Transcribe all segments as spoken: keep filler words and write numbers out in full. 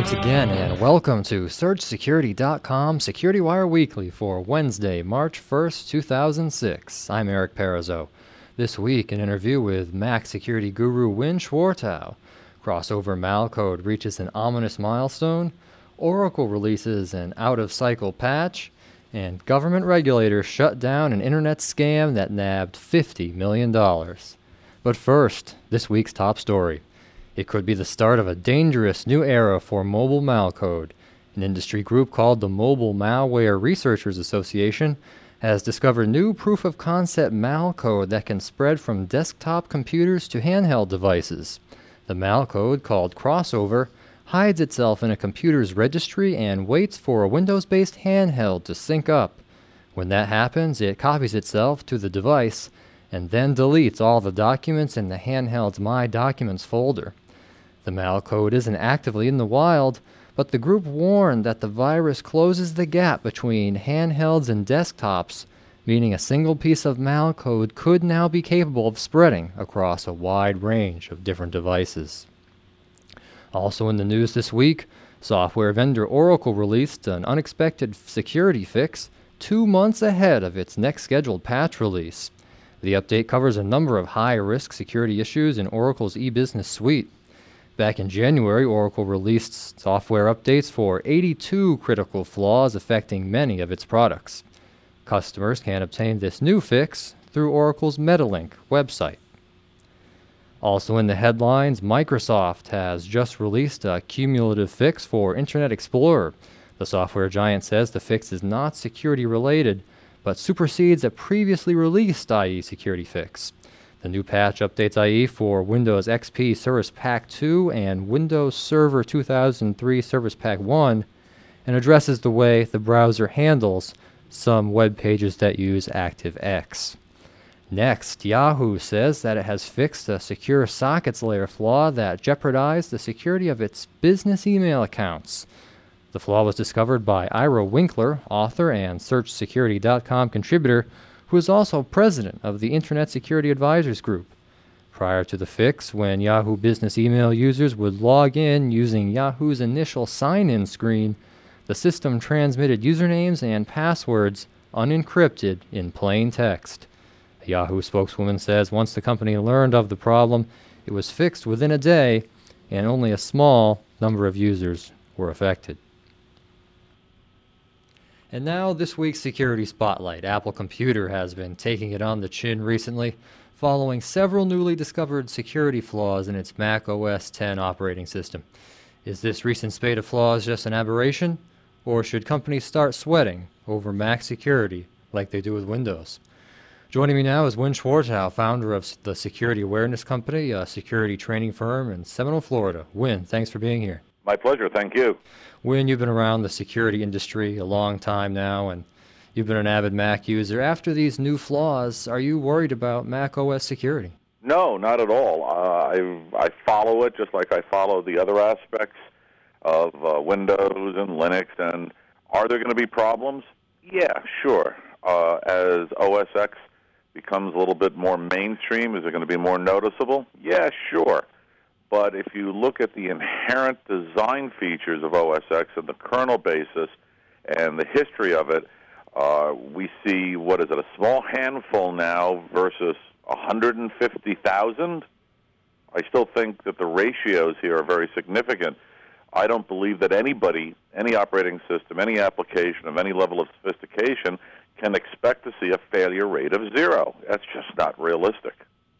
once again, and welcome to Search Security dot com Security Wire Weekly for Wednesday, March first, two thousand six. I'm Eric Parizeau. This week, an interview with Mac security guru Win Schwartau. Crossover malcode reaches an ominous milestone, Oracle releases an out-of-cycle patch, and government regulators shut down an internet scam that nabbed fifty million dollars. But first, this week's top story. It could be the start of a dangerous new era for mobile malcode. An industry group called the Mobile Malware Researchers Association has discovered new proof-of-concept malcode that can spread from desktop computers to handheld devices. The malcode, called Crossover, hides itself in a computer's registry and waits for a Windows-based handheld to sync up. When that happens, it copies itself to the device and then deletes all the documents in the handheld's My Documents folder. The malcode isn't actively in the wild, but the group warned that the virus closes the gap between handhelds and desktops, meaning a single piece of malcode could now be capable of spreading across a wide range of different devices. Also in the news this week, software vendor Oracle released an unexpected security fix two months ahead of its next scheduled patch release. The update covers a number of high-risk security issues in Oracle's e-business suite. Back in January, Oracle released software updates for eighty-two critical flaws affecting many of its products. Customers can obtain this new fix through Oracle's MetaLink website. Also in the headlines, Microsoft has just released a cumulative fix for Internet Explorer. The software giant says the fix is not security-related, but supersedes a previously released I E security fix. The new patch updates I E for Windows X P Service Pack two and Windows Server two thousand three Service Pack one and addresses the way the browser handles some web pages that use ActiveX. Next, Yahoo says that it has fixed a secure sockets layer flaw that jeopardized the security of its business email accounts. The flaw was discovered by Ira Winkler, author and Search Security dot com contributor, who is also president of the Internet Security Advisors Group. Prior to the fix, when Yahoo Business email users would log in using Yahoo's initial sign-in screen, the system transmitted usernames and passwords unencrypted in plain text. A Yahoo spokeswoman says once the company learned of the problem, it was fixed within a day, and only a small number of users were affected. And now, this week's Security Spotlight. Apple Computer has been taking it on the chin recently, following several newly discovered security flaws in its Mac O S X operating system. Is this recent spate of flaws just an aberration, or should companies start sweating over Mac security like they do with Windows? Joining me now is Win Schwartau, founder of the Security Awareness Company, a security training firm in Seminole, Florida. Win, thanks for being here. My pleasure. Thank you. Win, you've been around the security industry a long time now, and you've been an avid Mac user. After these new flaws, are you worried about Mac O S security? No, not at all. Uh, I I follow it just like I follow the other aspects of uh, Windows and Linux. And are there going to be problems? Yeah, sure. Uh, as O S X becomes a little bit more mainstream, is it going to be more noticeable? Yeah, sure. But if you look at the inherent design features of O S X and the kernel basis and the history of it, uh, we see, what is it, a small handful now versus one hundred fifty thousand? I still think that the ratios here are very significant. I don't believe that anybody, any operating system, any application of any level of sophistication can expect to see a failure rate of zero. That's just not realistic.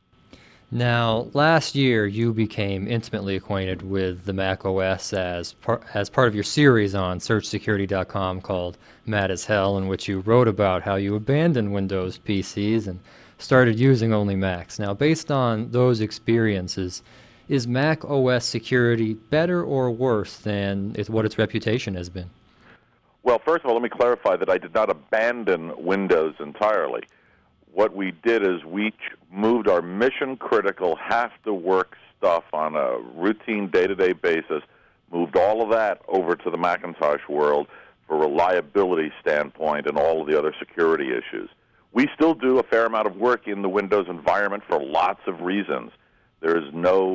Now, last year you became intimately acquainted with the Mac O S as, par as part of your series on Search Security dot com called Mad as Hell, in which you wrote about how you abandoned Windows P Cs and started using only Macs. Now, based on those experiences, is Mac O S security better or worse than it, what its reputation has been? Well, first of all, let me clarify that I did not abandon Windows entirely. What we did is we moved our mission-critical, have-to-work stuff on a routine, day-to-day basis, moved all of that over to the Macintosh world for a reliability standpoint and all of the other security issues. We still do a fair amount of work in the Windows environment for lots of reasons. There is no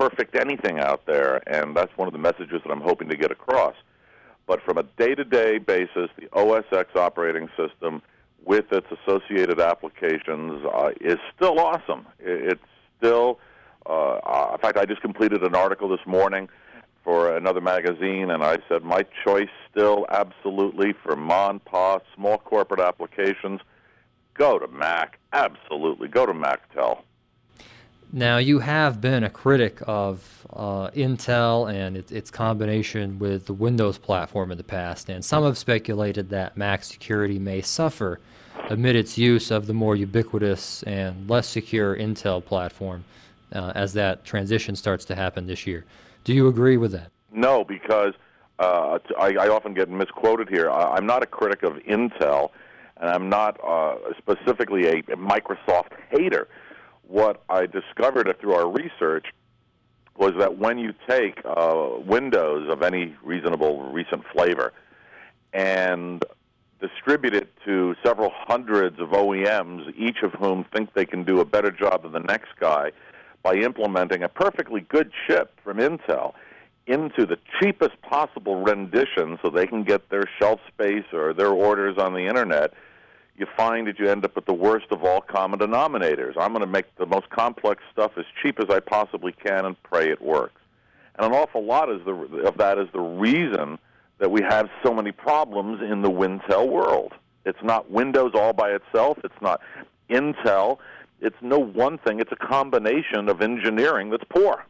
perfect anything out there, and that's one of the messages that I'm hoping to get across. But from a day-to-day basis, the O S X operating system with its associated applications uh, is still awesome. It's still, uh, in fact, I just completed an article this morning for another magazine, and I said my choice still absolutely for mon, pa, small corporate applications, go to Mac. Absolutely, go to MacTel. Now, you have been a critic of uh, Intel and its, its combination with the Windows platform in the past, and some have speculated that Mac security may suffer amid its use of the more ubiquitous and less secure Intel platform uh, as that transition starts to happen this year. Do you agree with that? No, because uh, I, I often get misquoted here. I, I'm not a critic of Intel, and I'm not uh, specifically a, a Microsoft hater. What I discovered through our research was that when you take uh, Windows of any reasonable recent flavor and distribute it to several hundreds of O E Ms, each of whom think they can do a better job than the next guy, by implementing a perfectly good chip from Intel into the cheapest possible rendition so they can get their shelf space or their orders on the Internet, you find that you end up with the worst of all common denominators. I'm going to make the most complex stuff as cheap as I possibly can and pray it works. And an awful lot is the, of that is the reason that we have so many problems in the Wintel world. It's not Windows all by itself. It's not Intel. It's no one thing. It's a combination of engineering that's poor.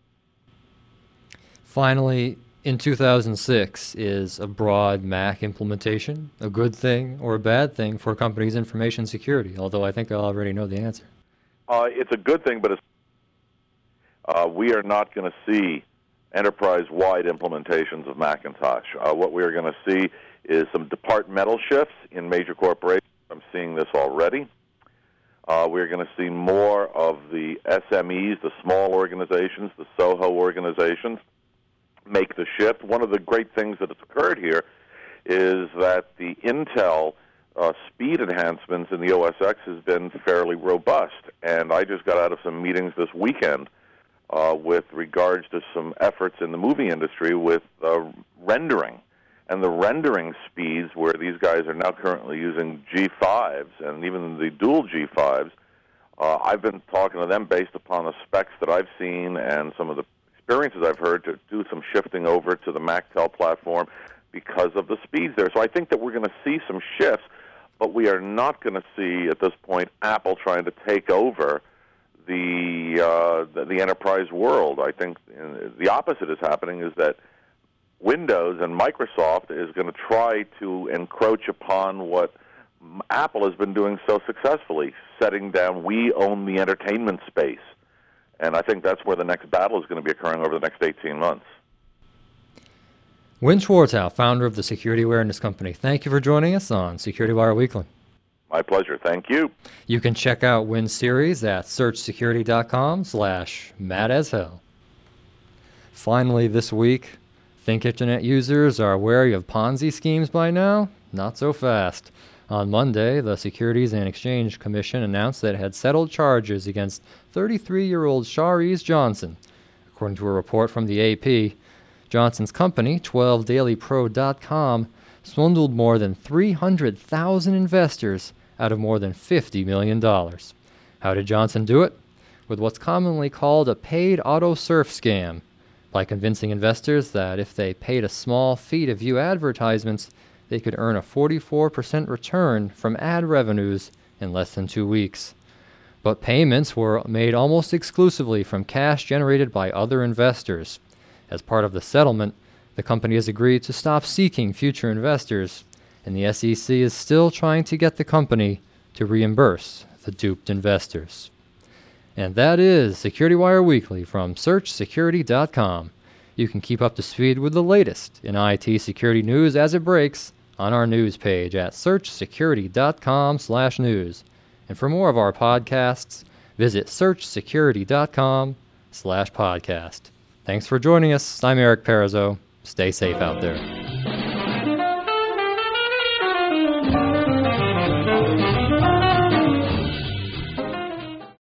Finally, in two thousand six, is a broad Mac implementation a good thing or a bad thing for a company's information security? Although I think I already know the answer. Uh, it's a good thing, but it's, uh, we are not going to see enterprise-wide implementations of Macintosh. Uh, what we are going to see is some departmental shifts in major corporations. I'm seeing this already. Uh, we're going to see more of the S M Es, the small organizations, the SOHO organizations, make the shift. One of the great things that has occurred here is that the Intel uh, speed enhancements in the O S X has been fairly robust. And I just got out of some meetings this weekend uh, with regards to some efforts in the movie industry with uh, rendering. And the rendering speeds, where these guys are now currently using G fives and even the dual G fives, uh, I've been talking to them based upon the specs that I've seen and some of the experiences I've heard to do some shifting over to the MacTel platform because of the speeds there. So I think that we're going to see some shifts, but we are not going to see at this point Apple trying to take over the uh, the, the enterprise world. I think uh, the opposite is happening, is that Windows and Microsoft is going to try to encroach upon what Apple has been doing so successfully, setting down, we own the entertainment space. And I think that's where the next battle is going to be occurring over the next eighteen months. Win Schwartau, founder of the Security Awareness Company, thank you for joining us on Security Wire Weekly. My pleasure. Thank you. You can check out Win's series at searchsecurity.com slash mad as hell. Finally this week, think Internet users are wary of Ponzi schemes by now? Not so fast. On Monday, the Securities and Exchange Commission announced that it had settled charges against thirty-three-year-old Sharice Johnson. According to a report from the A P, Johnson's company, twelve daily pro dot com, swindled more than three hundred thousand investors out of more than fifty million dollars. How did Johnson do it? With what's commonly called a paid auto surf scam, by convincing investors that if they paid a small fee to view advertisements, they could earn a forty-four percent return from ad revenues in less than two weeks. But payments were made almost exclusively from cash generated by other investors. As part of the settlement, the company has agreed to stop seeking future investors, and the S E C is still trying to get the company to reimburse the duped investors. And that is Security Wire Weekly from search security dot com. You can keep up to speed with the latest in I T security news as it breaks on our news page at search security dot com slash news. And for more of our podcasts, visit search security dot com slash podcast. Thanks for joining us. I'm Eric Parizeau. Stay safe out there.